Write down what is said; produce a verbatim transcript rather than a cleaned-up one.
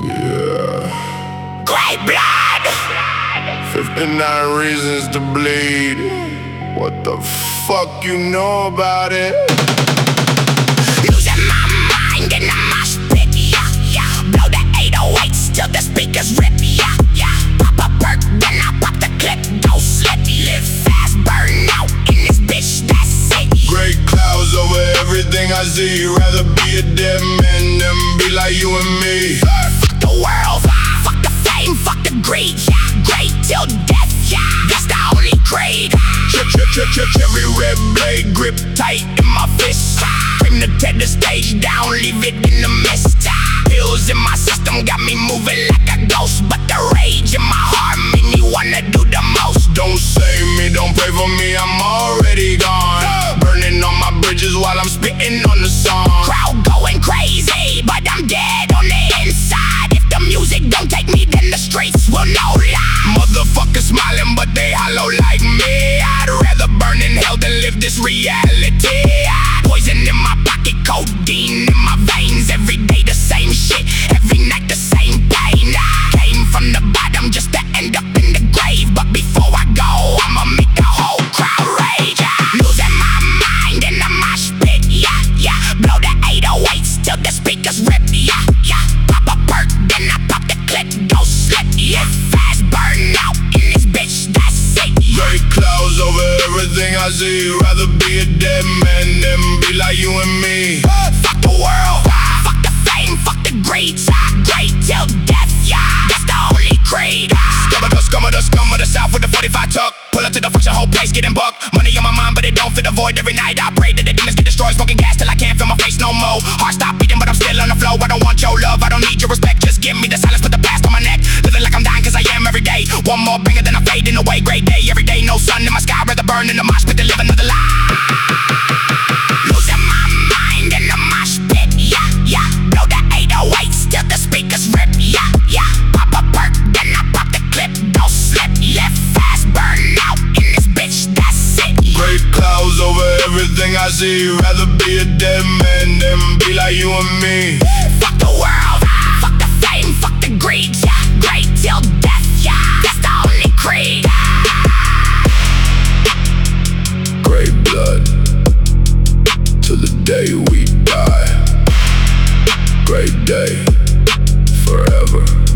Yeah. Great blood. fifty-nine reasons to bleed. What the fuck you know about it? Losing my mind in the mosh pit, yeah, yeah. Blow the eight oh eights till the speakers rip, yeah, yeah. Pop a perk, then I pop the clip, go slip. Live fast, burn out in this bitch, that's it. Gray clouds over everything I see. Rather be a dead man than be like you and me. Fuck the world, fuck the fame, fuck the greed, yeah. Great till death, yeah, that's the only grade. Chip, chip, chip, chip, every red blade grip tight in my fist. Frame to tear the stage down, leave it in the mist. Pills in my system got me moving like a ghost, but the rage in my heart made me wanna do the most. Don't save me, don't pray for me, I'm already gone. Burning on my bridges while I'm spitting on the song. Crowd going crazy, but I'm dead on the inside. If the music don't take me, then the streets will know lie. Motherfuckers smiling, but they hollow like me. I'd rather burn in hell than live this reality. Poison in my pocket, codeine in my veins. Every day the same shit, every night the same pain. I came from the bottom just to end up in the grave, but before I go, I'ma make the whole crowd rage. Losing my mind in the mosh pit, yeah, yeah. Blow the eight oh eights till the speakers rip, yeah, yeah. Pop a perk, then I pop the clip, go slip. Live fast, burn out in this bitch, that's it. Gray clouds over everything I see. Rather be a dead man than be like you and me. Fuck the world, fuck the fame, fuck the greed. Great till death, yeah, that's the only creed. Scum of the scum of the scum of the south with the forty-five tuck. Pull up to the function, whole place getting bucked. Money on my mind, but it don't fit the void. Every night I pray that the demons get destroyed. Smoking gas till I can't feel my face no more. Heart stop beating, but I'm still on the flow. I don't want your love, I don't need your respect. Just give me the silence, put the past on my neck. Living like I'm dying cause I am every day. One more banger, then I fade in away. Great day, every day, no sun in my sky. Rather burn in the mosh pit than live another lie. Losing my mind in the mosh pit, yeah, yeah. Blow the eight oh eights till the speakers rip, yeah, yeah. Pop a perk, then I pop the clip, go slip. Live fast, burn out in this bitch, that's it. Gray clouds over everything I see. Rather be a dead man than be like you and me. Fuck the world, fuck the fame, fuck the greed, yeah. Great till death, yeah, that's the only creed. Gray blood till the day we die. Great day forever.